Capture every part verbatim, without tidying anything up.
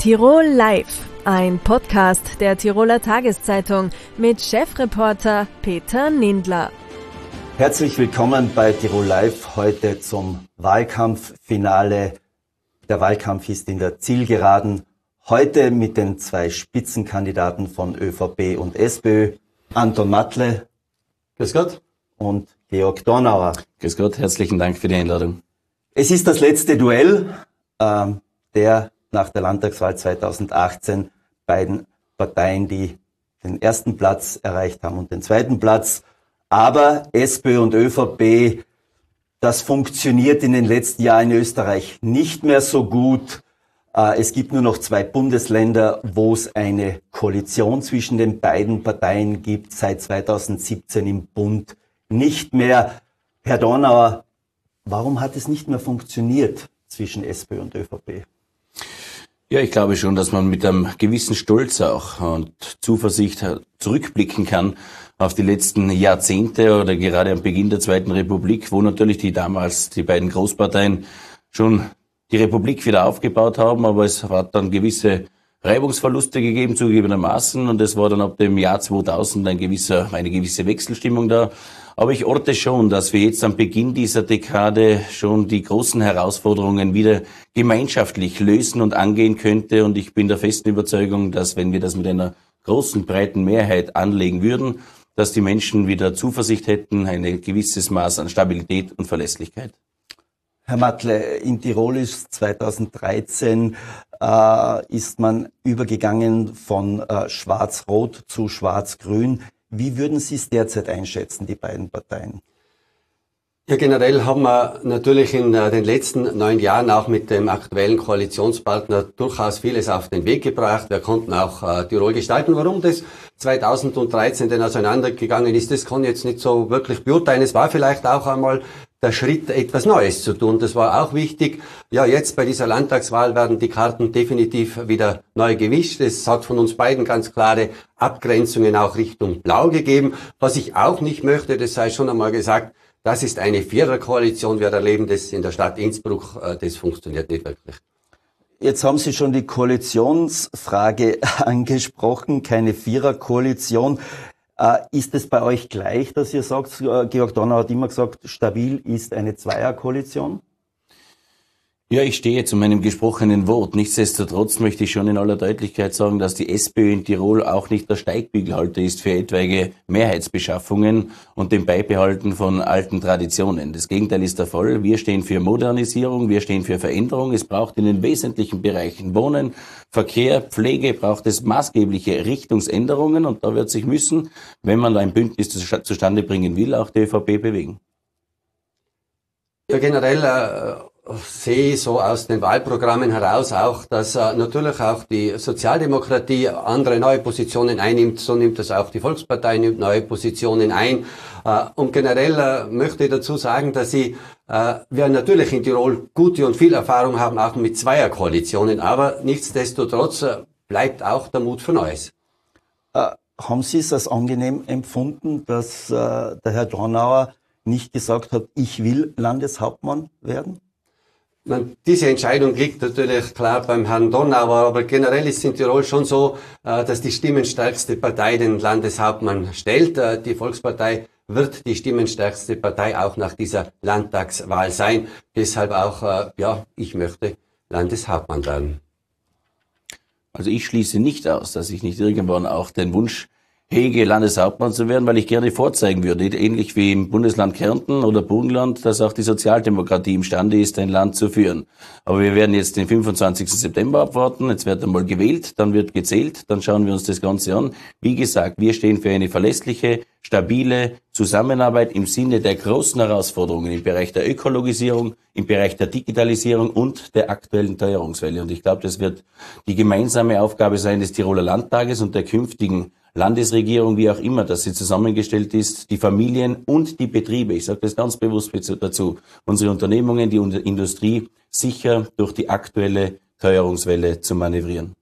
Tirol Live, ein Podcast der Tiroler Tageszeitung mit Chefreporter Peter Nindler. Herzlich willkommen bei Tirol Live, heute zum Wahlkampffinale. Der Wahlkampf ist in der Zielgeraden. Heute mit den zwei Spitzenkandidaten von ÖVP und SPÖ, Anton Matle. Grüß Gott. Und Georg Dornauer. Grüß Gott, herzlichen Dank für die Einladung. Es ist das letzte Duell äh, der nach der Landtagswahl zweitausendachtzehn beiden Parteien, die den ersten Platz erreicht haben und den zweiten Platz. Aber SPÖ und ÖVP, das funktioniert in den letzten Jahren in Österreich nicht mehr so gut. Äh, es gibt nur noch zwei Bundesländer, wo es eine Koalition zwischen den beiden Parteien gibt, seit zweitausendsiebzehn im Bund nicht mehr. Herr Dornauer, warum hat es nicht mehr funktioniert zwischen SPÖ und ÖVP? Ja, ich glaube schon, dass man mit einem gewissen Stolz auch und Zuversicht zurückblicken kann auf die letzten Jahrzehnte oder gerade am Beginn der Zweiten Republik, wo natürlich die damals, die beiden Großparteien schon die Republik wieder aufgebaut haben, aber es hat dann gewisse Reibungsverluste gegeben, zugegebenermaßen, und es war dann ab dem Jahr zweitausend ein gewisser, eine gewisse Wechselstimmung da. Aber ich orte schon, dass wir jetzt am Beginn dieser Dekade schon die großen Herausforderungen wieder gemeinschaftlich lösen und angehen könnte. Und ich bin der festen Überzeugung, dass wenn wir das mit einer großen, breiten Mehrheit anlegen würden, dass die Menschen wieder Zuversicht hätten, ein gewisses Maß an Stabilität und Verlässlichkeit. Herr Matle, in Tirol ist zweitausenddreizehn äh, ist man übergegangen von äh, Schwarz-Rot zu Schwarz-Grün. Wie würden Sie es derzeit einschätzen, die beiden Parteien? Ja, generell haben wir natürlich in äh, den letzten neun Jahren auch mit dem aktuellen Koalitionspartner durchaus vieles auf den Weg gebracht. Wir konnten auch äh, Tirol gestalten. Warum das zweitausenddreizehn denn auseinandergegangen ist, das kann ich jetzt nicht so wirklich beurteilen. Es war vielleicht auch einmal der Schritt, etwas Neues zu tun. Das war auch wichtig. Ja, jetzt bei dieser Landtagswahl werden die Karten definitiv wieder neu gemischt. Es hat von uns beiden ganz klare Abgrenzungen auch Richtung Blau gegeben. Was ich auch nicht möchte, das sei schon einmal gesagt, das ist eine Viererkoalition. Wir erleben das in der Stadt Innsbruck. Das funktioniert nicht wirklich. Jetzt haben Sie schon die Koalitionsfrage angesprochen, keine Viererkoalition. Äh, ist es bei euch gleich, dass ihr sagt, äh, Georg Dornauer hat immer gesagt, stabil ist eine Zweierkoalition? Ja, ich stehe zu meinem gesprochenen Wort. Nichtsdestotrotz möchte ich schon in aller Deutlichkeit sagen, dass die SPÖ in Tirol auch nicht der Steigbügelhalter ist für etwaige Mehrheitsbeschaffungen und dem Beibehalten von alten Traditionen. Das Gegenteil ist der Fall. Wir stehen für Modernisierung, wir stehen für Veränderung. Es braucht in den wesentlichen Bereichen Wohnen, Verkehr, Pflege, braucht es maßgebliche Richtungsänderungen, und da wird sich müssen, wenn man ein Bündnis zustande bringen will, auch die ÖVP bewegen. Ja, generell äh sehe so aus den Wahlprogrammen heraus auch, dass äh, natürlich auch die Sozialdemokratie andere neue Positionen einnimmt, so nimmt das auch die Volkspartei, nimmt neue Positionen ein. Äh, und generell äh, möchte ich dazu sagen, dass ich, äh, wir natürlich in Tirol gute und viel Erfahrung haben, auch mit Zweierkoalitionen, aber nichtsdestotrotz äh, bleibt auch der Mut für Neues. Äh, haben Sie es als angenehm empfunden, dass äh, der Herr Dornauer nicht gesagt hat, ich will Landeshauptmann werden? Man, diese Entscheidung liegt natürlich klar beim Herrn Dornauer, aber generell ist es in Tirol schon so, dass die stimmenstärkste Partei den Landeshauptmann stellt. Die Volkspartei wird die stimmenstärkste Partei auch nach dieser Landtagswahl sein. Deshalb auch, ja, ich möchte Landeshauptmann werden. Also ich schließe nicht aus, dass ich nicht irgendwann auch den Wunsch hege, Landeshauptmann zu werden, weil ich gerne vorzeigen würde, ähnlich wie im Bundesland Kärnten oder Burgenland, dass auch die Sozialdemokratie imstande ist, ein Land zu führen. Aber wir werden jetzt den fünfundzwanzigsten September abwarten, jetzt wird einmal gewählt, dann wird gezählt, dann schauen wir uns das Ganze an. Wie gesagt, wir stehen für eine verlässliche, stabile Zusammenarbeit im Sinne der großen Herausforderungen im Bereich der Ökologisierung, im Bereich der Digitalisierung und der aktuellen Teuerungswelle. Und ich glaube, das wird die gemeinsame Aufgabe sein des Tiroler Landtages und der künftigen Landesregierung, wie auch immer, dass sie zusammengestellt ist, die Familien und die Betriebe, ich sage das ganz bewusst dazu, unsere Unternehmungen, die Industrie sicher durch die aktuelle Teuerungswelle zu manövrieren.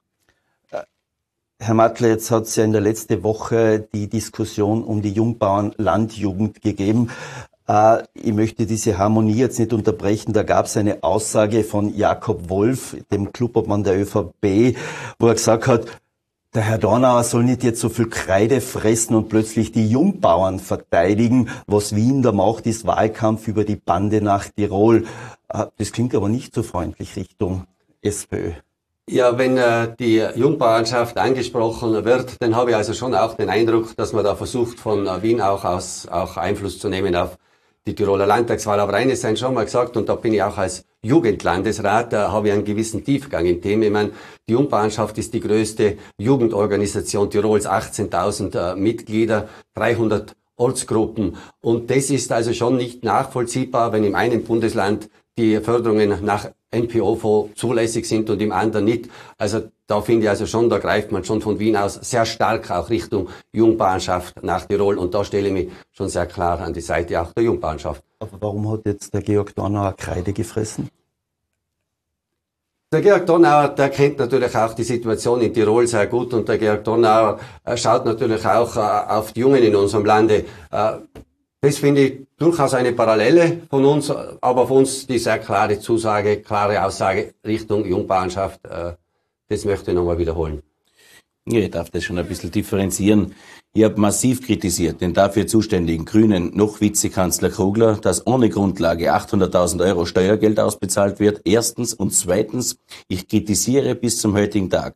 Herr Matle, jetzt hat es ja in der letzten Woche die Diskussion um die Jungbauern Landjugend gegeben. Äh, ich möchte diese Harmonie jetzt nicht unterbrechen. Da gab es eine Aussage von Jakob Wolf, dem Clubobmann der ÖVP, wo er gesagt hat, der Herr Donauer soll nicht jetzt so viel Kreide fressen und plötzlich die Jungbauern verteidigen. Was Wien da macht, ist Wahlkampf über die Bande nach Tirol. Das klingt aber nicht so freundlich Richtung SPÖ. Ja, wenn äh, die Jungbauernschaft angesprochen wird, dann habe ich also schon auch den Eindruck, dass man da versucht, von äh, Wien auch aus auch Einfluss zu nehmen auf die Tiroler Landtagswahl. Aber eines sei schon mal gesagt, und da bin ich auch als Jugendlandesrat, da habe ich einen gewissen Tiefgang im Thema. Ich meine, die Jungbauernschaft ist die größte Jugendorganisation Tirols, achtzehntausend äh, Mitglieder, dreihundert Ortsgruppen. Und das ist also schon nicht nachvollziehbar, wenn im einen Bundesland die Förderungen nach N P O-Fonds zulässig sind und im anderen nicht. Also da finde ich also schon, da greift man schon von Wien aus sehr stark auch Richtung Jungbauernschaft nach Tirol. Und da stelle ich mich schon sehr klar an die Seite auch der Jungbauernschaft. Aber warum hat jetzt der Georg Donauer Kreide gefressen? Der Georg Donauer, der kennt natürlich auch die Situation in Tirol sehr gut, und der Georg Donauer äh, schaut natürlich auch äh, auf die Jungen in unserem Lande. Äh, das finde ich durchaus eine Parallele von uns, aber von uns die sehr klare Zusage, klare Aussage Richtung Jungbauernschaft. Äh, das möchte ich nochmal wiederholen. Ja, ich darf das schon ein bisschen differenzieren. Ich habe massiv kritisiert den dafür zuständigen Grünen noch Vizekanzler Kugler, dass ohne Grundlage achthunderttausend Euro Steuergeld ausbezahlt wird. Erstens. Und zweitens, ich kritisiere bis zum heutigen Tag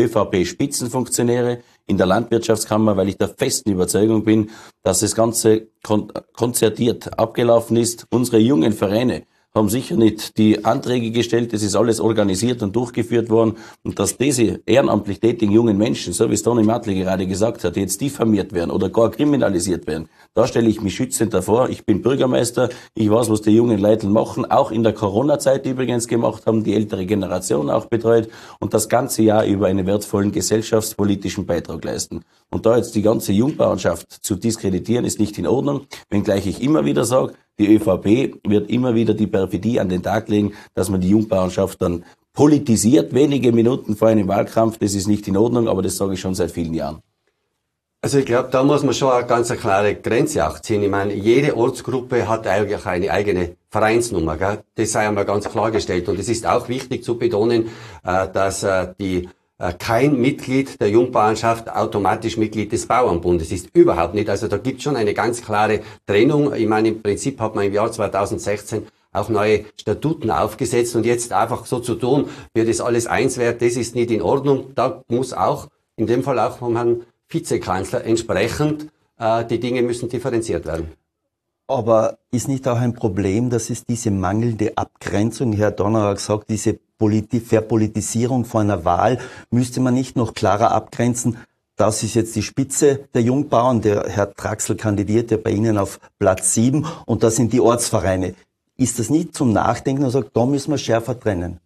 ÖVP-Spitzenfunktionäre in der Landwirtschaftskammer, weil ich der festen Überzeugung bin, dass das Ganze kon- konzertiert abgelaufen ist. Unsere jungen Vereine haben sicher nicht die Anträge gestellt, das ist alles organisiert und durchgeführt worden, und dass diese ehrenamtlich tätigen jungen Menschen, so wie es Toni Matli gerade gesagt hat, jetzt diffamiert werden oder gar kriminalisiert werden, da stelle ich mich schützend davor. Ich bin Bürgermeister, ich weiß, was die jungen Leute machen, auch in der Corona-Zeit übrigens gemacht haben, die ältere Generation auch betreut und das ganze Jahr über einen wertvollen gesellschaftspolitischen Beitrag leisten. Und da jetzt die ganze Jungbauernschaft zu diskreditieren, ist nicht in Ordnung, wenngleich ich immer wieder sage, die ÖVP wird immer wieder die Perfidie an den Tag legen, dass man die Jungbauernschaft dann politisiert, wenige Minuten vor einem Wahlkampf. Das ist nicht in Ordnung, aber das sage ich schon seit vielen Jahren. Also ich glaube, da muss man schon eine ganz klare Grenze auch ziehen. Ich meine, jede Ortsgruppe hat eigentlich eine eigene Vereinsnummer, gell? Das sei einmal ganz klargestellt. Und es ist auch wichtig zu betonen, dass die kein Mitglied der Jungbauernschaft automatisch Mitglied des Bauernbundes ist. Überhaupt nicht. Also da gibt es schon eine ganz klare Trennung. Ich meine, im Prinzip hat man im Jahr zweitausendsechzehn auch neue Statuten aufgesetzt, und jetzt einfach so zu tun, wie das alles eins wäre, das ist nicht in Ordnung. Da muss auch, in dem Fall auch vom Herrn Vizekanzler entsprechend, äh, die Dinge müssen differenziert werden. Aber ist nicht auch ein Problem, dass es diese mangelnde Abgrenzung, Herr Donauer hat gesagt, diese Politi- Verpolitisierung vor einer Wahl, müsste man nicht noch klarer abgrenzen? Das ist jetzt die Spitze der Jungbauern, der Herr Traxel kandidiert ja bei Ihnen auf Platz sieben, und das sind die Ortsvereine. Ist das nicht zum Nachdenken und sagt, da müssen wir schärfer trennen?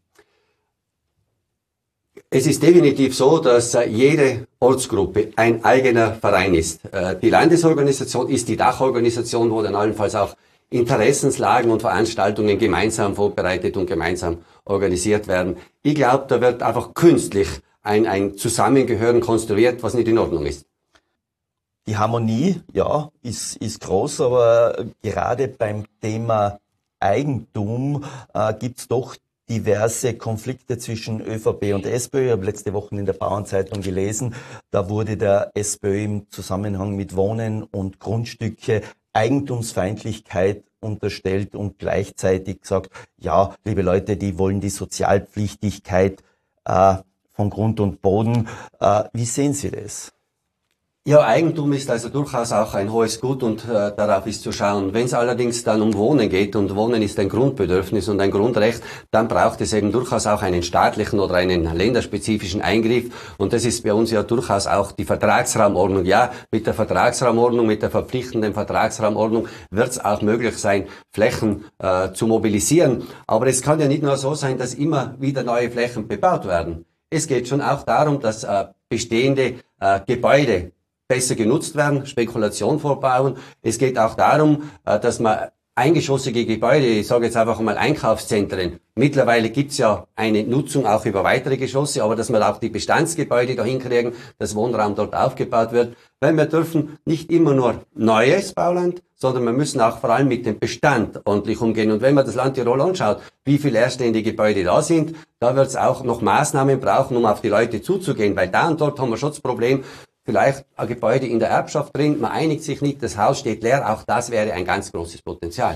Es ist definitiv so, dass äh, jede Ortsgruppe ein eigener Verein ist. Äh, die Landesorganisation ist die Dachorganisation, wo dann allenfalls auch Interessenslagen und Veranstaltungen gemeinsam vorbereitet und gemeinsam organisiert werden. Ich glaube, da wird einfach künstlich ein, ein Zusammengehören konstruiert, was nicht in Ordnung ist. Die Harmonie, ja, ist, ist groß, aber gerade beim Thema Eigentum äh, gibt's doch diverse Konflikte zwischen ÖVP und SPÖ. Ich habe letzte Woche in der Bauernzeitung gelesen, da wurde der SPÖ im Zusammenhang mit Wohnen und Grundstücke Eigentumsfeindlichkeit unterstellt und gleichzeitig gesagt, ja, liebe Leute, die wollen die Sozialpflichtigkeit äh, von Grund und Boden. Äh, wie sehen Sie das? Ja, Eigentum ist also durchaus auch ein hohes Gut, und äh, darauf ist zu schauen. Wenn es allerdings dann um Wohnen geht, und Wohnen ist ein Grundbedürfnis und ein Grundrecht, dann braucht es eben durchaus auch einen staatlichen oder einen länderspezifischen Eingriff, und das ist bei uns ja durchaus auch die Vertragsraumordnung. Ja, mit der Vertragsraumordnung, mit der verpflichtenden Vertragsraumordnung wird es auch möglich sein, Flächen äh, zu mobilisieren. Aber es kann ja nicht nur so sein, dass immer wieder neue Flächen bebaut werden. Es geht schon auch darum, dass äh, bestehende äh, Gebäude besser genutzt werden, Spekulation vorbauen. Es geht auch darum, dass man eingeschossige Gebäude, ich sage jetzt einfach mal Einkaufszentren. Mittlerweile gibt's ja eine Nutzung auch über weitere Geschosse, aber dass wir auch die Bestandsgebäude dahin kriegen, dass Wohnraum dort aufgebaut wird. Weil wir dürfen nicht immer nur neues Bauland, sondern wir müssen auch vor allem mit dem Bestand ordentlich umgehen. Und wenn man das Land Tirol anschaut, wie viele leerstehende Gebäude da sind, da wird es auch noch Maßnahmen brauchen, um auf die Leute zuzugehen. Weil da und dort haben wir schon das Problem, vielleicht ein Gebäude in der Erbschaft drin, man einigt sich nicht, das Haus steht leer, auch das wäre ein ganz großes Potenzial.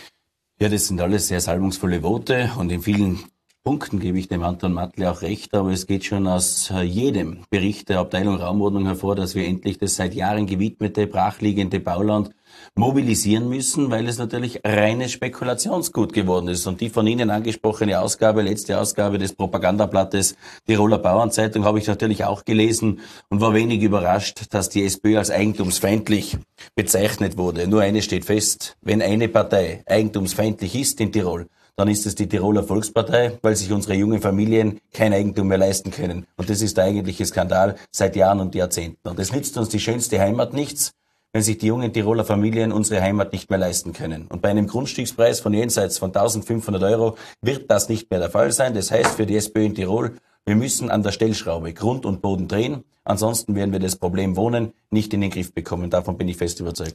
Ja, das sind alles sehr salbungsvolle Worte und in vielen Punkten gebe ich dem Anton Mattli auch recht, aber es geht schon aus jedem Bericht der Abteilung Raumordnung hervor, dass wir endlich das seit Jahren gewidmete, brachliegende Bauland mobilisieren müssen, weil es natürlich reines Spekulationsgut geworden ist. Und die von Ihnen angesprochene Ausgabe, letzte Ausgabe des Propagandablattes Tiroler Bauernzeitung habe ich natürlich auch gelesen und war wenig überrascht, dass die SPÖ als eigentumsfeindlich bezeichnet wurde. Nur eines steht fest, wenn eine Partei eigentumsfeindlich ist in Tirol, dann ist es die Tiroler Volkspartei, weil sich unsere jungen Familien kein Eigentum mehr leisten können. Und das ist der eigentliche Skandal seit Jahren und Jahrzehnten. Und es nützt uns die schönste Heimat nichts, wenn sich die jungen Tiroler Familien unsere Heimat nicht mehr leisten können. Und bei einem Grundstückspreis von jenseits von eintausendfünfhundert Euro wird das nicht mehr der Fall sein. Das heißt für die SPÖ in Tirol, wir müssen an der Stellschraube Grund und Boden drehen. Ansonsten werden wir das Problem Wohnen nicht in den Griff bekommen. Davon bin ich fest überzeugt.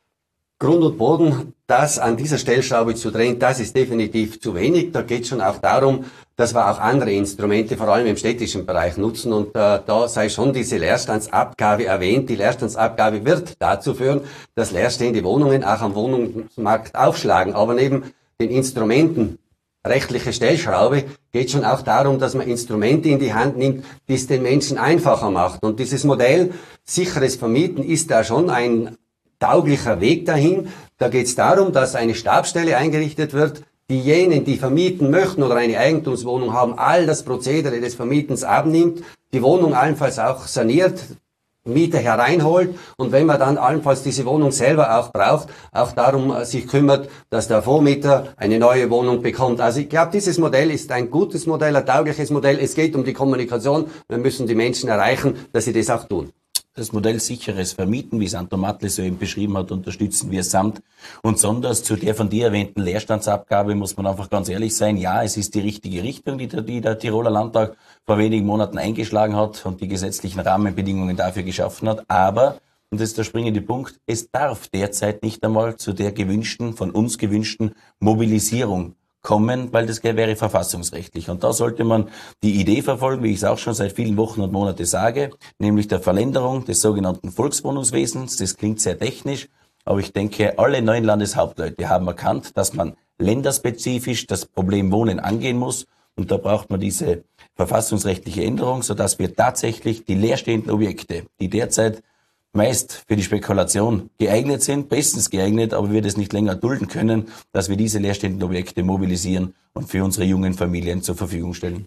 Grund und Boden, das an dieser Stellschraube zu drehen, das ist definitiv zu wenig. Da geht es schon auch darum, dass wir auch andere Instrumente, vor allem im städtischen Bereich, nutzen. Und äh, da sei schon diese Leerstandsabgabe erwähnt. Die Leerstandsabgabe wird dazu führen, dass leerstehende Wohnungen auch am Wohnungsmarkt aufschlagen. Aber neben den Instrumenten rechtliche Stellschraube geht schon auch darum, dass man Instrumente in die Hand nimmt, die es den Menschen einfacher macht. Und dieses Modell sicheres Vermieten ist da schon ein tauglicher Weg dahin. Da geht es darum, dass eine Stabsstelle eingerichtet wird, diejenigen, die vermieten möchten oder eine Eigentumswohnung haben, all das Prozedere des Vermietens abnimmt, die Wohnung allenfalls auch saniert, Mieter hereinholt und wenn man dann allenfalls diese Wohnung selber auch braucht, auch darum sich kümmert, dass der Vormieter eine neue Wohnung bekommt. Also ich glaube, dieses Modell ist ein gutes Modell, ein taugliches Modell. Es geht um die Kommunikation. Wir müssen die Menschen erreichen, dass sie das auch tun. Das Modell sicheres Vermieten, wie es Anton Mattli so eben beschrieben hat, unterstützen wir samt und sonders. Zu der von dir erwähnten Leerstandsabgabe muss man einfach ganz ehrlich sein. Ja, es ist die richtige Richtung, die der, die der Tiroler Landtag vor wenigen Monaten eingeschlagen hat und die gesetzlichen Rahmenbedingungen dafür geschaffen hat. Aber, und das ist der springende Punkt, es darf derzeit nicht einmal zu der gewünschten, von uns gewünschten Mobilisierung kommen, weil das wäre verfassungsrechtlich. Und da sollte man die Idee verfolgen, wie ich es auch schon seit vielen Wochen und Monaten sage, nämlich der Verlängerung des sogenannten Volkswohnungswesens. Das klingt sehr technisch, aber ich denke, alle neuen Landeshauptleute haben erkannt, dass man länderspezifisch das Problem Wohnen angehen muss. Und da braucht man diese verfassungsrechtliche Änderung, sodass wir tatsächlich die leerstehenden Objekte, die derzeit meist für die Spekulation geeignet sind, bestens geeignet, aber wir das nicht länger dulden können, dass wir diese leerstehenden Objekte mobilisieren und für unsere jungen Familien zur Verfügung stellen.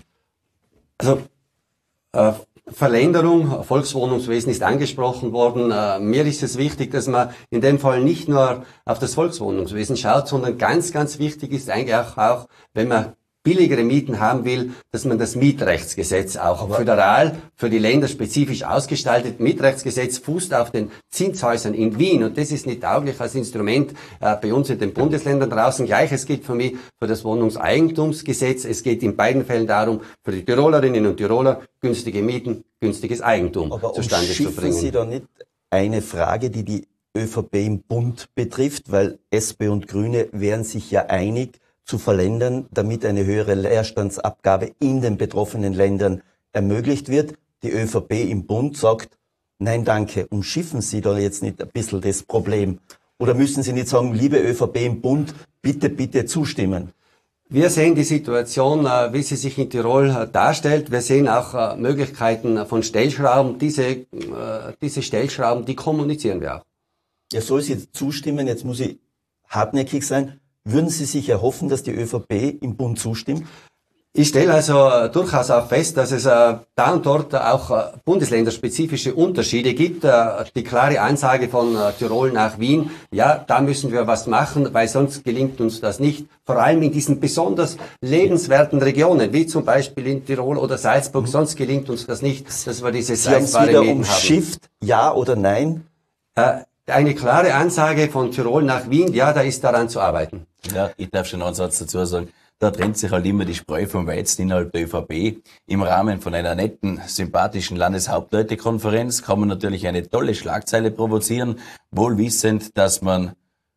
Also äh, Verlängerung, Volkswohnungswesen ist angesprochen worden. Äh, mir ist es wichtig, dass man in dem Fall nicht nur auf das Volkswohnungswesen schaut, sondern ganz, ganz wichtig ist eigentlich auch, auch wenn man billigere Mieten haben will, dass man das Mietrechtsgesetz auch Aber föderal für die Länder spezifisch ausgestaltet. Mietrechtsgesetz fußt auf den Zinshäusern in Wien und das ist nicht tauglich als Instrument äh, bei uns in den Bundesländern draußen. Gleiches gilt für mich für das Wohnungseigentumsgesetz. Es geht in beiden Fällen darum, für die Tirolerinnen und Tiroler günstige Mieten, günstiges Eigentum Aber zustande zu bringen. Sie da nicht eine Frage, die die ÖVP im Bund betrifft, weil S P und Grüne wären sich ja einig, zu verlängern, damit eine höhere Leerstandsabgabe in den betroffenen Ländern ermöglicht wird. Die ÖVP im Bund sagt, nein, danke, umschiffen Sie da jetzt nicht ein bisschen das Problem? Oder müssen Sie nicht sagen, liebe ÖVP im Bund, bitte, bitte zustimmen? Wir sehen die Situation, wie sie sich in Tirol darstellt. Wir sehen auch Möglichkeiten von Stellschrauben. Diese, diese Stellschrauben, die kommunizieren wir auch. Ja, soll sie zustimmen? Jetzt muss ich hartnäckig sein. Würden Sie sich erhoffen, dass die ÖVP im Bund zustimmt? Ich stelle also durchaus auch fest, dass es äh, da und dort auch äh, bundesländerspezifische Unterschiede gibt. Äh, die klare Ansage von äh, Tirol nach Wien, ja, da müssen wir was machen, weil sonst gelingt uns das nicht. Vor allem in diesen besonders lebenswerten Regionen, wie zum Beispiel in Tirol oder Salzburg, mhm. sonst gelingt uns das nicht, dass wir diese Sie haben es wieder umschifft, ja oder nein? Äh, eine klare Ansage von Tirol nach Wien, ja, da ist daran zu arbeiten. Ja, ich darf schon einen Satz dazu sagen. Da trennt sich halt immer die Spreu vom Weizen innerhalb der ÖVP. Im Rahmen von einer netten, sympathischen Landeshauptleutekonferenz kann man natürlich eine tolle Schlagzeile provozieren, wohl wissend, dass man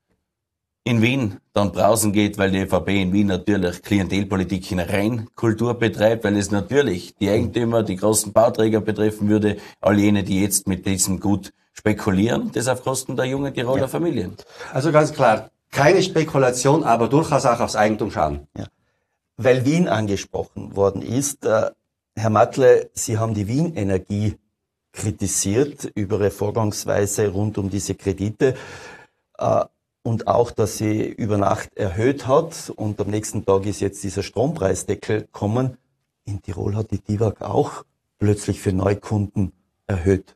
in Wien dann brausen geht, weil die ÖVP in Wien natürlich Klientelpolitik in Reinkultur betreibt, weil es natürlich die Eigentümer, die großen Bauträger betreffen würde, all jene, die jetzt mit diesem Gut spekulieren, das auf Kosten der jungen Tiroler ja. Familien. Also ganz klar, keine Spekulation, aber durchaus auch aufs Eigentum schauen. Ja. Weil Wien angesprochen worden ist, äh, Herr Mattle, Sie haben die Wien Energie kritisiert über Ihre Vorgangsweise rund um diese Kredite äh, und auch, dass sie über Nacht erhöht hat und am nächsten Tag ist jetzt dieser Strompreisdeckel gekommen. In Tirol hat die D I W A G auch plötzlich für Neukunden erhöht.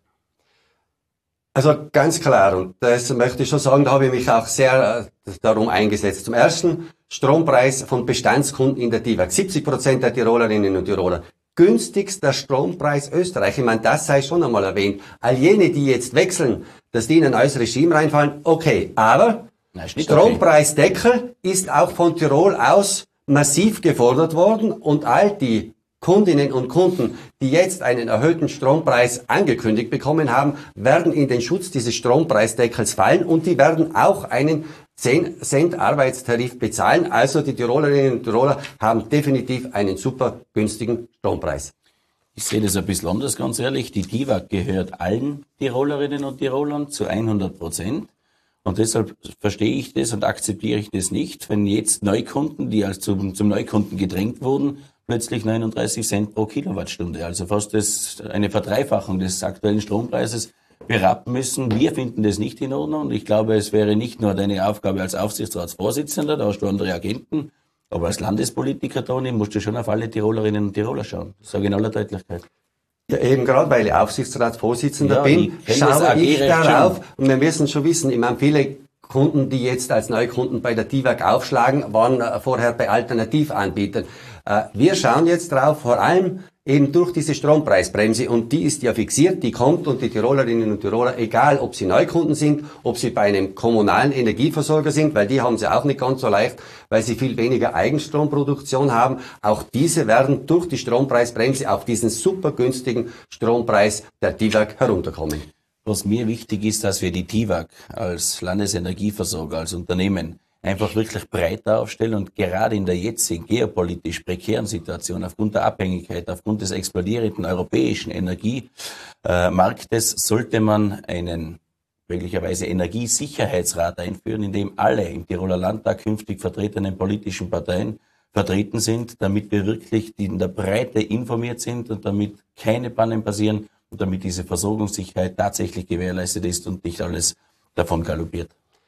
Also ganz klar, und das möchte ich schon sagen, da habe ich mich auch sehr äh, darum eingesetzt. Zum Ersten, Strompreis von Bestandskunden in der D I W A G. siebzig Prozent der Tirolerinnen und Tiroler. Günstigster Strompreis Österreich. Ich meine, das sei schon einmal erwähnt. All jene, die jetzt wechseln, dass die in ein neues Regime reinfallen, okay. Aber Nein, Strompreisdeckel okay. ist auch von Tirol aus massiv gefordert worden und all die Kundinnen und Kunden, die jetzt einen erhöhten Strompreis angekündigt bekommen haben, werden in den Schutz dieses Strompreisdeckels fallen und die werden auch einen zehn Cent Arbeitstarif bezahlen. Also die Tirolerinnen und Tiroler haben definitiv einen super günstigen Strompreis. Ich sehe das ein bisschen anders, ganz ehrlich. Die D I W A G gehört allen Tirolerinnen und Tirolern zu hundert Prozent. Und deshalb verstehe ich das und akzeptiere ich das nicht, wenn jetzt Neukunden, die als zum, zum Neukunden gedrängt wurden, plötzlich neununddreißig Cent pro Kilowattstunde, also fast das, eine Verdreifachung des aktuellen Strompreises berappen müssen. Wir finden das nicht in Ordnung und ich glaube, es wäre nicht nur deine Aufgabe als Aufsichtsratsvorsitzender, da hast du andere Agenten, aber als Landespolitiker, Toni, musst du schon auf alle Tirolerinnen und Tiroler schauen. Das sage ich in aller Deutlichkeit. Ja, eben gerade, weil ich Aufsichtsratsvorsitzender ja, bin, schaue ich darauf schon. Und wir müssen schon wissen, ich meine, viele Kunden, die jetzt als Neukunden bei der D I W A G aufschlagen, waren vorher bei Alternativanbietern. Wir schauen jetzt drauf, vor allem eben durch diese Strompreisbremse und die ist ja fixiert, die kommt und die Tirolerinnen und Tiroler, egal ob sie Neukunden sind, ob sie bei einem kommunalen Energieversorger sind, weil die haben sie auch nicht ganz so leicht, weil sie viel weniger Eigenstromproduktion haben, auch diese werden durch die Strompreisbremse auf diesen super günstigen Strompreis der D I W A G herunterkommen. Was mir wichtig ist, dass wir die D I W A G als Landesenergieversorger, als Unternehmen einfach wirklich breiter aufstellen und gerade in der jetzigen geopolitisch prekären Situation aufgrund der Abhängigkeit, aufgrund des explodierenden europäischen Energiemarktes sollte man einen möglicherweise Energiesicherheitsrat einführen, in dem alle im Tiroler Landtag künftig vertretenen politischen Parteien vertreten sind, damit wir wirklich in der Breite informiert sind und damit keine Pannen passieren und damit diese Versorgungssicherheit tatsächlich gewährleistet ist und nicht alles davon galoppiert.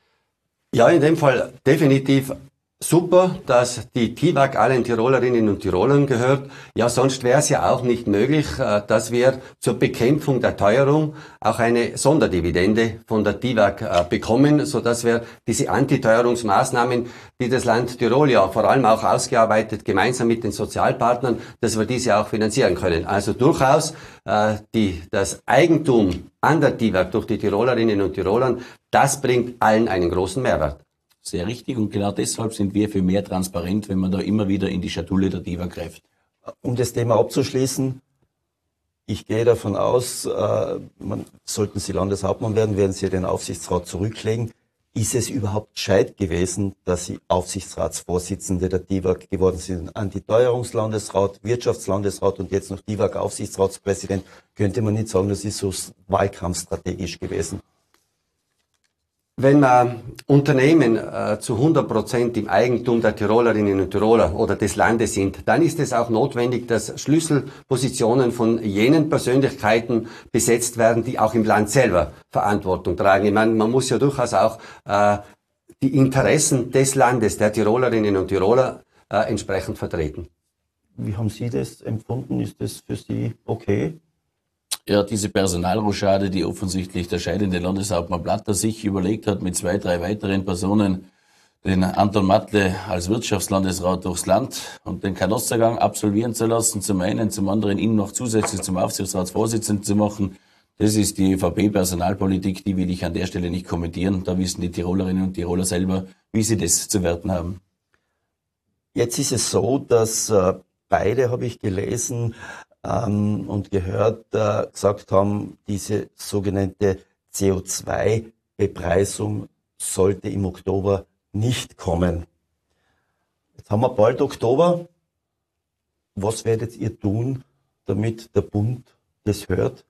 Ja, in dem Fall definitiv super, dass die D I W A G allen Tirolerinnen und Tirolern gehört. Ja, sonst wäre es ja auch nicht möglich, dass wir zur Bekämpfung der Teuerung auch eine Sonderdividende von der D I W A G bekommen, so dass wir diese Antiteuerungsmaßnahmen, die das Land Tirol ja vor allem auch ausgearbeitet, gemeinsam mit den Sozialpartnern, dass wir diese auch finanzieren können. Also durchaus äh, die, das Eigentum an der D I W A G durch die Tirolerinnen und Tirolern, das bringt allen einen großen Mehrwert. Sehr richtig und genau deshalb sind wir für mehr Transparenz, wenn man da immer wieder in die Schatulle der D I W A G greift. Um das Thema abzuschließen, ich gehe davon aus, äh, man, sollten Sie Landeshauptmann werden, werden Sie den Aufsichtsrat zurücklegen. Ist es überhaupt gescheit gewesen, dass Sie Aufsichtsratsvorsitzende der D I W A G geworden sind? Antiteuerungslandesrat, Wirtschaftslandesrat und jetzt noch D I W A G-Aufsichtsratspräsident. Könnte man nicht sagen, das ist so wahlkampfstrategisch gewesen? Wenn man Unternehmen äh, zu hundert Prozent im Eigentum der Tirolerinnen und Tiroler oder des Landes sind, dann ist es auch notwendig, dass Schlüsselpositionen von jenen Persönlichkeiten besetzt werden, die auch im Land selber Verantwortung tragen. Ich meine, man muss ja durchaus auch äh, die Interessen des Landes, der Tirolerinnen und Tiroler, äh, entsprechend vertreten. Wie haben Sie das empfunden? Ist das für Sie okay? Ja, diese Personalrochade, die offensichtlich der scheidende Landeshauptmann Blatter sich überlegt hat, mit zwei, drei weiteren Personen den Anton Mattle als Wirtschaftslandesrat durchs Land und den Kanossergang absolvieren zu lassen, zum einen, zum anderen ihn noch zusätzlich zum Aufsichtsratsvorsitzenden zu machen, Das ist die ÖVP Personalpolitik, die will ich an der Stelle nicht kommentieren. Da wissen die Tirolerinnen und Tiroler selber, wie sie das zu werten haben. Jetzt ist es so, dass äh, beide, habe ich gelesen ähm, und gehört, äh, gesagt haben, diese sogenannte C O zwei Bepreisung sollte im Oktober nicht kommen. Jetzt haben wir bald Oktober. Was werdet ihr tun, damit der Bund das hört?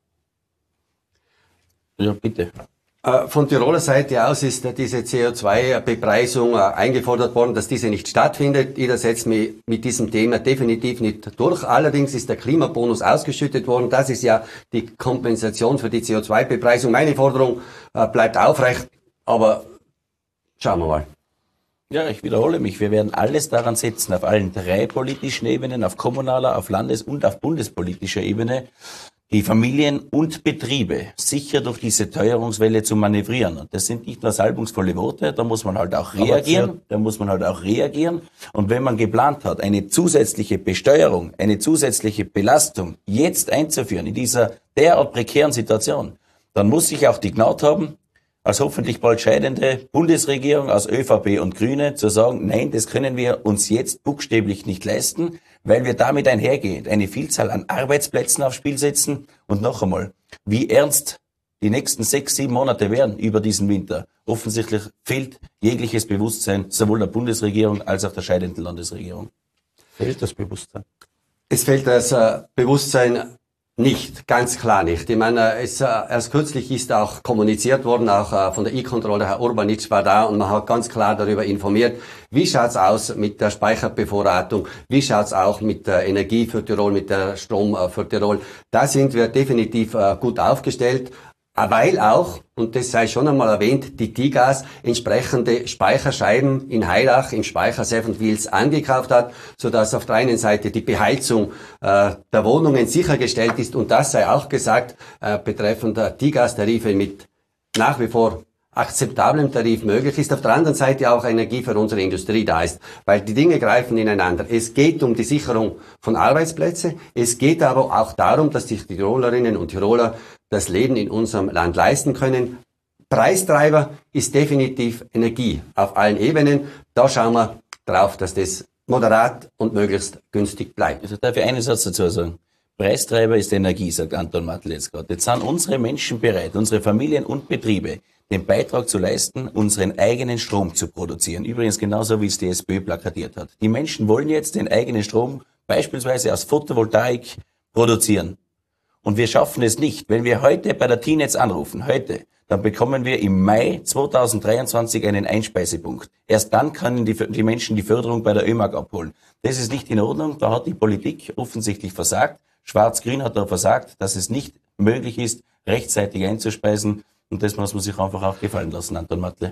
Ja, bitte. Von Tiroler Seite aus ist diese C O zwei Bepreisung eingefordert worden, dass diese nicht stattfindet. Ich setze mich mit diesem Thema definitiv nicht durch. Allerdings ist der Klimabonus ausgeschüttet worden. Das ist ja die Kompensation für die C O zwei Bepreisung. Meine Forderung bleibt aufrecht, aber schauen wir mal. Ja, ich wiederhole mich. Wir werden alles daran setzen, auf allen drei politischen Ebenen, auf kommunaler, auf Landes- und auf bundespolitischer Ebene, die Familien und Betriebe sicher durch diese Teuerungswelle zu manövrieren. Und das sind nicht nur salbungsvolle Worte, da muss man halt auch reagieren, da muss man halt auch reagieren. Und wenn man geplant hat, eine zusätzliche Besteuerung, eine zusätzliche Belastung jetzt einzuführen in dieser derart prekären Situation, dann muss sich auch die Gnade haben, als hoffentlich bald scheidende Bundesregierung aus ÖVP und Grüne zu sagen, nein, das können wir uns jetzt buchstäblich nicht leisten, weil wir damit einhergehend eine Vielzahl an Arbeitsplätzen aufs Spiel setzen. Und noch einmal, wie ernst die nächsten sechs, sieben Monate werden über diesen Winter. Offensichtlich fehlt jegliches Bewusstsein sowohl der Bundesregierung als auch der scheidenden Landesregierung. Fehlt das Bewusstsein? Es fehlt das äh, Bewusstsein nicht, ganz klar nicht. Ich meine, es, äh, erst kürzlich ist auch kommuniziert worden, auch äh, von der E-Control, der Herr Urbanitsch war da und man hat ganz klar darüber informiert, wie schaut's aus mit der Speicherbevorratung, wie schaut's auch mit der Energie für Tirol, mit der Strom äh, für Tirol. Da sind wir definitiv äh, gut aufgestellt. Weil auch, und das sei schon einmal erwähnt, die Tigas entsprechende Speicherscheiben in Heilach im Speicher Seven Wheels angekauft hat, sodass auf der einen Seite die Beheizung äh, der Wohnungen sichergestellt ist und das sei auch gesagt, äh, betreffend der Tigas-Tarife mit nach wie vor akzeptablem Tarif möglich ist, auf der anderen Seite auch Energie für unsere Industrie da ist, weil die Dinge greifen ineinander. Es geht um die Sicherung von Arbeitsplätzen, es geht aber auch darum, dass die Tirolerinnen und Tiroler das Leben in unserem Land leisten können. Preistreiber ist definitiv Energie auf allen Ebenen. Da schauen wir drauf, dass das moderat und möglichst günstig bleibt. Also darf ich einen Satz dazu sagen? Preistreiber ist Energie, sagt Anton Matl jetzt gerade. Jetzt sind unsere Menschen bereit, unsere Familien und Betriebe, den Beitrag zu leisten, unseren eigenen Strom zu produzieren. Übrigens genauso, wie es die SPÖ plakatiert hat. Die Menschen wollen jetzt den eigenen Strom beispielsweise aus Photovoltaik produzieren. Und wir schaffen es nicht. Wenn wir heute bei der T-Netz anrufen, heute, dann bekommen wir im Mai zweitausenddreiundzwanzig einen Einspeisepunkt. Erst dann können die, die Menschen die Förderung bei der ÖMAG abholen. Das ist nicht in Ordnung. Da hat die Politik offensichtlich versagt. Schwarz-Grün hat da versagt, dass es nicht möglich ist, rechtzeitig einzuspeisen. Und das muss man sich einfach auch gefallen lassen, Anton Matl.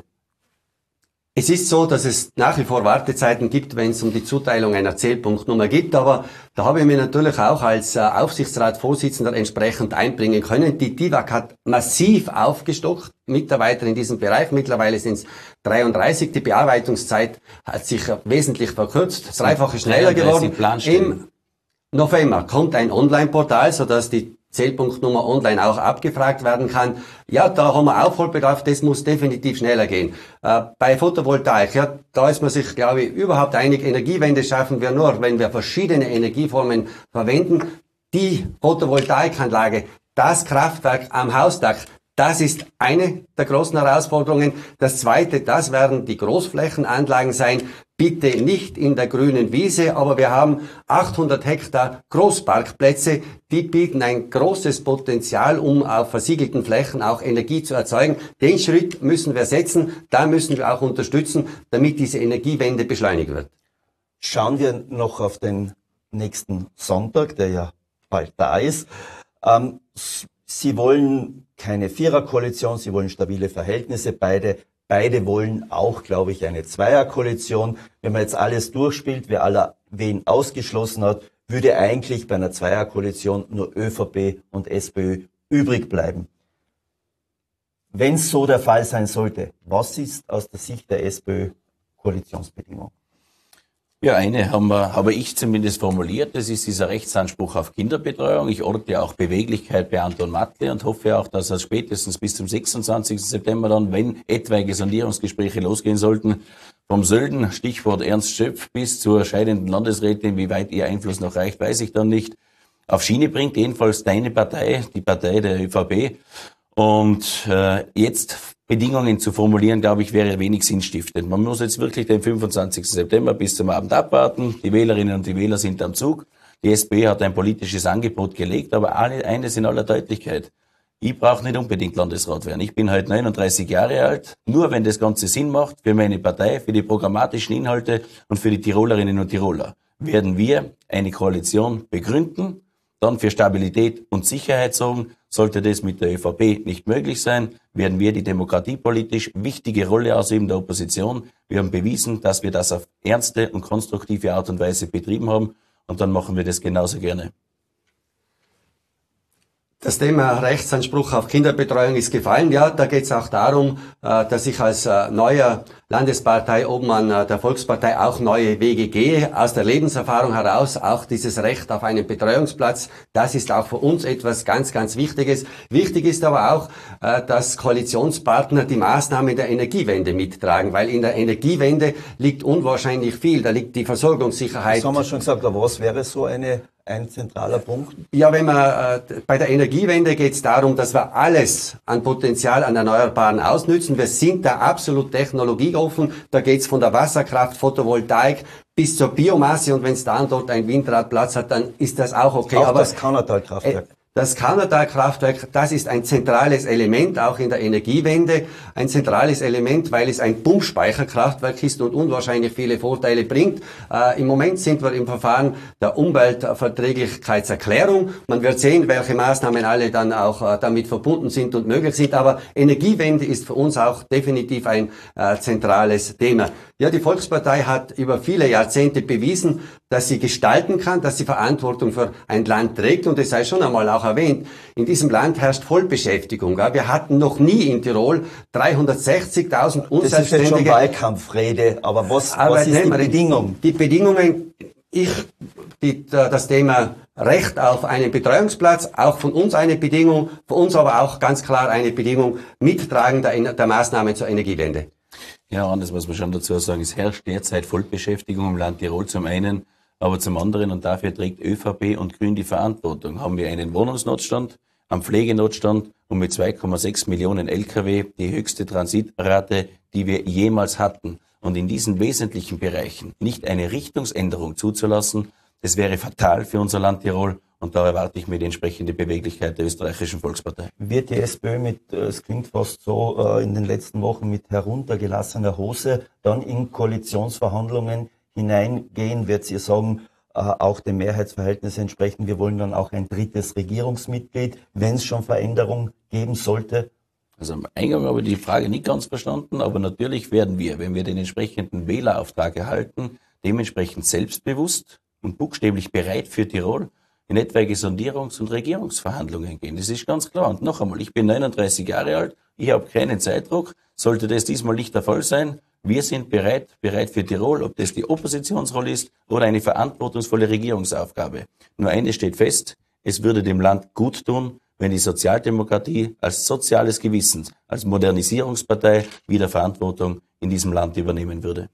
Es ist so, dass es nach wie vor Wartezeiten gibt, wenn es um die Zuteilung einer Zählpunktnummer geht, aber da habe ich mich natürlich auch als äh, Aufsichtsratsvorsitzender entsprechend einbringen können. Die T I W A C hat massiv aufgestockt, Mitarbeiter in diesem Bereich. Mittlerweile sind es dreiunddreißig. Die Bearbeitungszeit hat sich äh, wesentlich verkürzt, dreifache schneller geworden. Im November kommt ein Online-Portal, sodass die Zählpunktnummer online auch abgefragt werden kann. Ja, da haben wir Aufholbedarf, das muss definitiv schneller gehen. Äh, bei Photovoltaik, ja, da ist man sich, glaube ich, überhaupt einig. Energiewende schaffen wir nur, wenn wir verschiedene Energieformen verwenden. Die Photovoltaikanlage, das Kraftwerk am Hausdach, das ist eine der großen Herausforderungen. Das zweite, das werden die Großflächenanlagen sein. Bitte nicht in der grünen Wiese, aber wir haben achthundert Hektar Großparkplätze, die bieten ein großes Potenzial, um auf versiegelten Flächen auch Energie zu erzeugen. Den Schritt müssen wir setzen, da müssen wir auch unterstützen, damit diese Energiewende beschleunigt wird. Schauen wir noch auf den nächsten Sonntag, der ja bald da ist. Ähm, Sie wollen keine Viererkoalition, Sie wollen stabile Verhältnisse, beide Beide wollen auch, glaube ich, eine Zweierkoalition. Wenn man jetzt alles durchspielt, wer aller wen ausgeschlossen hat, würde eigentlich bei einer Zweierkoalition nur ÖVP und SPÖ übrig bleiben. Wenn es so der Fall sein sollte, was ist aus der Sicht der SPÖ Koalitionsbedingung? Ja, eine haben wir, habe ich zumindest formuliert. Das ist dieser Rechtsanspruch auf Kinderbetreuung. Ich orte auch Beweglichkeit bei Anton Matle und hoffe auch, dass er spätestens bis zum sechsundzwanzigsten September dann, wenn etwaige Sondierungsgespräche losgehen sollten, vom Sölden, Stichwort Ernst Schöpf, bis zur scheidenden Landesrätin, wie weit ihr Einfluss noch reicht, weiß ich dann nicht, auf Schiene bringt. Jedenfalls deine Partei, die Partei der ÖVP. Und äh, jetzt Bedingungen zu formulieren, glaube ich, wäre wenig sinnstiftend. Man muss jetzt wirklich den fünfundzwanzigsten September bis zum Abend abwarten. Die Wählerinnen und die Wähler sind am Zug. Die S P hat ein politisches Angebot gelegt, aber alle, eines in aller Deutlichkeit. Ich brauche nicht unbedingt Landesrat werden. Ich bin halt neununddreißig Jahre alt. Nur wenn das Ganze Sinn macht für meine Partei, für die programmatischen Inhalte und für die Tirolerinnen und Tiroler, werden wir eine Koalition begründen, dann für Stabilität und Sicherheit sorgen. Sollte das mit der ÖVP nicht möglich sein, werden wir die demokratiepolitisch wichtige Rolle ausüben der Opposition. Wir haben bewiesen, dass wir das auf ernste und konstruktive Art und Weise betrieben haben. Und dann machen wir das genauso gerne. Das Thema Rechtsanspruch auf Kinderbetreuung ist gefallen. Ja, da geht es auch darum, dass ich als neuer Landesparteiobmann der Volkspartei auch neue Wege gehe. Aus der Lebenserfahrung heraus auch dieses Recht auf einen Betreuungsplatz. Das ist auch für uns etwas ganz, ganz Wichtiges. Wichtig ist aber auch, dass Koalitionspartner die Maßnahmen der Energiewende mittragen, weil in der Energiewende liegt unwahrscheinlich viel. Da liegt die Versorgungssicherheit. Das haben wir schon gesagt, aber was wäre so eine ein zentraler Punkt? Ja, wenn man äh, bei der Energiewende geht es darum, dass wir alles an Potenzial an Erneuerbaren ausnützen. Wir sind da absolut technologieoffen. Da geht es von der Wasserkraft, Photovoltaik bis zur Biomasse. Und wenn es da und dort ein Windrad Platz hat, dann ist das auch okay. Auch aber das Kannertal-Kraftwerk. Äh, Das Kannertal-Kraftwerk, das ist ein zentrales Element, auch in der Energiewende. Ein zentrales Element, weil es ein Pumpspeicherkraftwerk ist und unwahrscheinlich viele Vorteile bringt. Äh, Im Moment sind wir im Verfahren der Umweltverträglichkeitserklärung. Man wird sehen, welche Maßnahmen alle dann auch äh, damit verbunden sind und möglich sind. Aber Energiewende ist für uns auch definitiv ein äh, zentrales Thema. Ja, die Volkspartei hat über viele Jahrzehnte bewiesen, dass sie gestalten kann, dass sie Verantwortung für ein Land trägt. Und es sei schon einmal auch erwähnt, in diesem Land herrscht Vollbeschäftigung. Wir hatten noch nie in Tirol dreihundertsechzigtausend Unselbstständige. Das ist jetzt schon Wahlkampfrede, aber was, was ist die Bedingung? Die Bedingungen, ich, die, das Thema Recht auf einen Betreuungsplatz, auch von uns eine Bedingung, für uns aber auch ganz klar eine Bedingung, Mittragen der, der Maßnahmen zur Energiewende. Ja, anders muss man schon dazu sagen, es herrscht derzeit Vollbeschäftigung im Land Tirol zum einen, aber zum anderen, und dafür trägt ÖVP und Grün die Verantwortung, haben wir einen Wohnungsnotstand, einen Pflegenotstand und mit zwei Komma sechs Millionen L K W die höchste Transitrate, die wir jemals hatten. Und in diesen wesentlichen Bereichen nicht eine Richtungsänderung zuzulassen, das wäre fatal für unser Land Tirol. Und da erwarte ich mir die entsprechende Beweglichkeit der österreichischen Volkspartei. Wird die SPÖ mit, es klingt fast so, äh, in den letzten Wochen mit heruntergelassener Hose dann in Koalitionsverhandlungen hineingehen? Wird sie sagen, äh, auch dem Mehrheitsverhältnis entsprechend, wir wollen dann auch ein drittes Regierungsmitglied, wenn es schon Veränderung geben sollte? Also am Eingang habe ich die Frage nicht ganz verstanden, aber natürlich werden wir, wenn wir den entsprechenden Wählerauftrag erhalten, dementsprechend selbstbewusst und buchstäblich bereit für Tirol in etwaige Sondierungs- und Regierungsverhandlungen gehen. Das ist ganz klar. Und noch einmal, ich bin neununddreißig Jahre alt, ich habe keinen Zeitdruck. Sollte das diesmal nicht der Fall sein, wir sind bereit, bereit für Tirol, ob das die Oppositionsrolle ist oder eine verantwortungsvolle Regierungsaufgabe. Nur eines steht fest, es würde dem Land gut tun, wenn die Sozialdemokratie als soziales Gewissen, als Modernisierungspartei wieder Verantwortung in diesem Land übernehmen würde.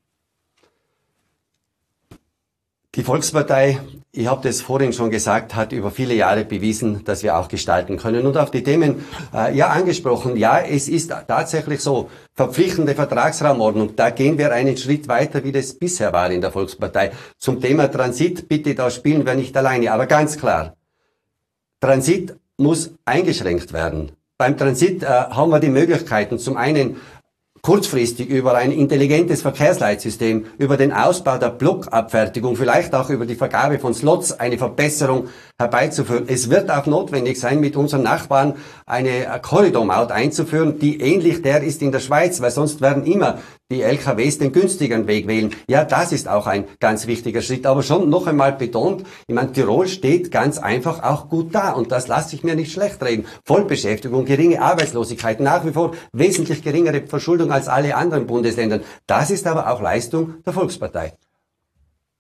Die Volkspartei, ich habe das vorhin schon gesagt, hat über viele Jahre bewiesen, dass wir auch gestalten können. Und auf die Themen äh, ja angesprochen, ja, es ist tatsächlich so, verpflichtende Vertragsraumordnung, da gehen wir einen Schritt weiter, wie das bisher war in der Volkspartei. Zum Thema Transit, bitte, da spielen wir nicht alleine, aber ganz klar, Transit muss eingeschränkt werden. Beim Transit äh, haben wir die Möglichkeiten, zum einen kurzfristig über ein intelligentes Verkehrsleitsystem, über den Ausbau der Blockabfertigung, vielleicht auch über die Vergabe von Slots eine Verbesserung herbeizuführen. Es wird auch notwendig sein, mit unseren Nachbarn eine Korridormaut einzuführen, die ähnlich der ist in der Schweiz, weil sonst werden immer die L K Ws den günstigeren Weg wählen. Ja, das ist auch ein ganz wichtiger Schritt. Aber schon noch einmal betont, ich meine, Tirol steht ganz einfach auch gut da. Und das lasse ich mir nicht schlecht reden. Vollbeschäftigung, geringe Arbeitslosigkeit, nach wie vor wesentlich geringere Verschuldung als alle anderen Bundesländer. Das ist aber auch Leistung der Volkspartei.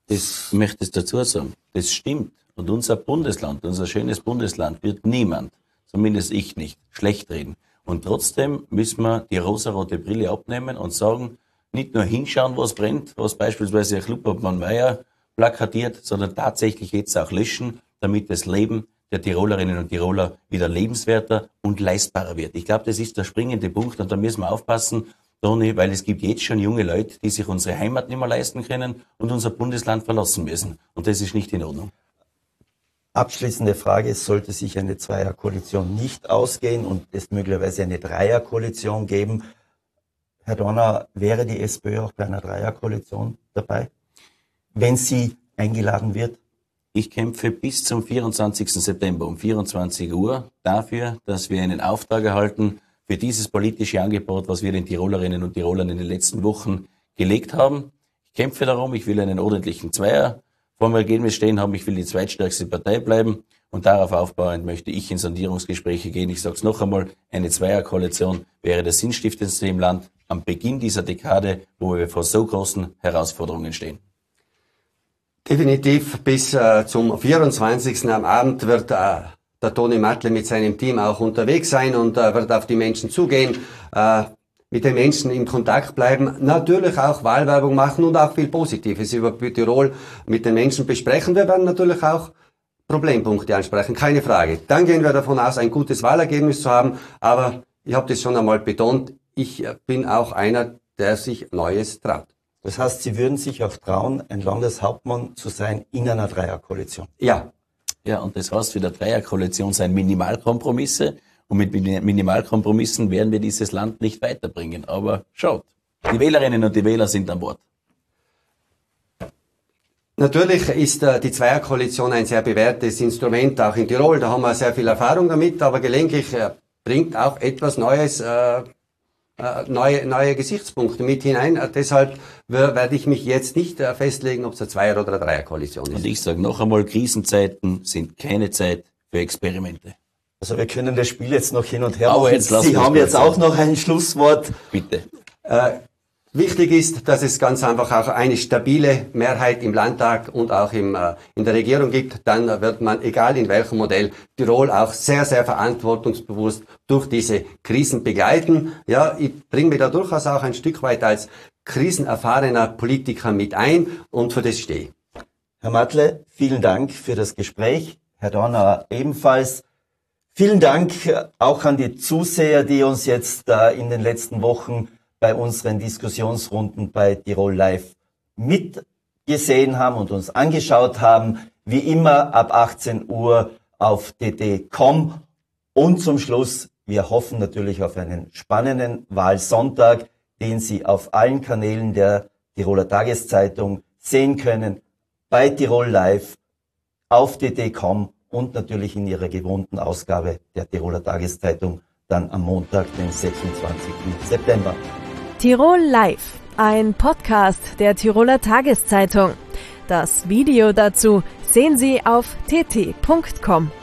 Das ich möchte ich dazu sagen. Das stimmt. Und unser Bundesland, unser schönes Bundesland, wird niemand, zumindest ich nicht, schlecht reden. Und trotzdem müssen wir die rosarote Brille abnehmen und sagen, nicht nur hinschauen, was brennt, was beispielsweise Herr Klubobmann-Meyer plakatiert, sondern tatsächlich jetzt auch löschen, damit das Leben der Tirolerinnen und Tiroler wieder lebenswerter und leistbarer wird. Ich glaube, das ist der springende Punkt und da müssen wir aufpassen, Toni, weil es gibt jetzt schon junge Leute, die sich unsere Heimat nicht mehr leisten können und unser Bundesland verlassen müssen. Und das ist nicht in Ordnung. Abschließende Frage, sollte sich eine Zweierkoalition nicht ausgehen und es möglicherweise eine Dreierkoalition geben, Herr Donner, wäre die SPÖ auch bei einer Dreierkoalition dabei, wenn sie eingeladen wird? Ich kämpfe bis zum vierundzwanzigsten September um vierundzwanzig Uhr dafür, dass wir einen Auftrag erhalten für dieses politische Angebot, was wir den Tirolerinnen und Tirolern in den letzten Wochen gelegt haben. Ich kämpfe darum, ich will einen ordentlichen Zweier vor dem Ergebnis stehen haben, ich will die zweitstärkste Partei bleiben und darauf aufbauend möchte ich in Sondierungsgespräche gehen. Ich sage es noch einmal, eine Zweierkoalition wäre das Sinnstiftendste im Land am Beginn dieser Dekade, wo wir vor so großen Herausforderungen stehen. Definitiv bis äh, zum vierundzwanzigsten am Abend wird äh, der Toni Mattle mit seinem Team auch unterwegs sein und äh, wird auf die Menschen zugehen, äh, mit den Menschen in Kontakt bleiben, natürlich auch Wahlwerbung machen und auch viel Positives über Tirol mit den Menschen besprechen. Wir werden natürlich auch Problempunkte ansprechen, keine Frage. Dann gehen wir davon aus, ein gutes Wahlergebnis zu haben, aber ich habe das schon einmal betont, ich bin auch einer, der sich Neues traut. Das heißt, Sie würden sich auch trauen, ein Landeshauptmann zu sein in einer Dreierkoalition? Ja. Ja, und das heißt für der Dreierkoalition sein Minimalkompromisse. Und mit Minimalkompromissen werden wir dieses Land nicht weiterbringen. Aber schaut, die Wählerinnen und die Wähler sind an Bord. Natürlich ist äh, die Zweierkoalition ein sehr bewährtes Instrument, auch in Tirol. Da haben wir sehr viel Erfahrung damit, aber gelegentlich äh, bringt auch etwas Neues, äh, äh, neue, neue Gesichtspunkte mit hinein. Äh, deshalb werde ich mich jetzt nicht äh, festlegen, ob es eine Zweier- oder eine Dreierkoalition ist. Und ich sage noch einmal, Krisenzeiten sind keine Zeit für Experimente. Also wir können das Spiel jetzt noch hin und her Aber machen. jetzt lassen Sie wir haben es jetzt sein. auch noch ein Schlusswort. Bitte. Äh, wichtig ist, dass es ganz einfach auch eine stabile Mehrheit im Landtag und auch im, äh, in der Regierung gibt. Dann wird man, egal in welchem Modell, Tirol auch sehr, sehr verantwortungsbewusst durch diese Krisen begleiten. Ja, ich bringe mich da durchaus auch ein Stück weit als krisenerfahrener Politiker mit ein und für das stehe ich. Herr Mattle, vielen Dank für das Gespräch. Herr Dorner ebenfalls. Vielen Dank auch an die Zuseher, die uns jetzt äh, in den letzten Wochen bei unseren Diskussionsrunden bei Tirol Live mitgesehen haben und uns angeschaut haben. Wie immer ab achtzehn Uhr auf t t punkt com. Und zum Schluss, wir hoffen natürlich auf einen spannenden Wahlsonntag, den Sie auf allen Kanälen der Tiroler Tageszeitung sehen können, bei Tirol Live, auf t t punkt com und natürlich in Ihrer gewohnten Ausgabe der Tiroler Tageszeitung dann am Montag, den sechsundzwanzigsten September. Tirol Live, ein Podcast der Tiroler Tageszeitung. Das Video dazu sehen Sie auf t t punkt com.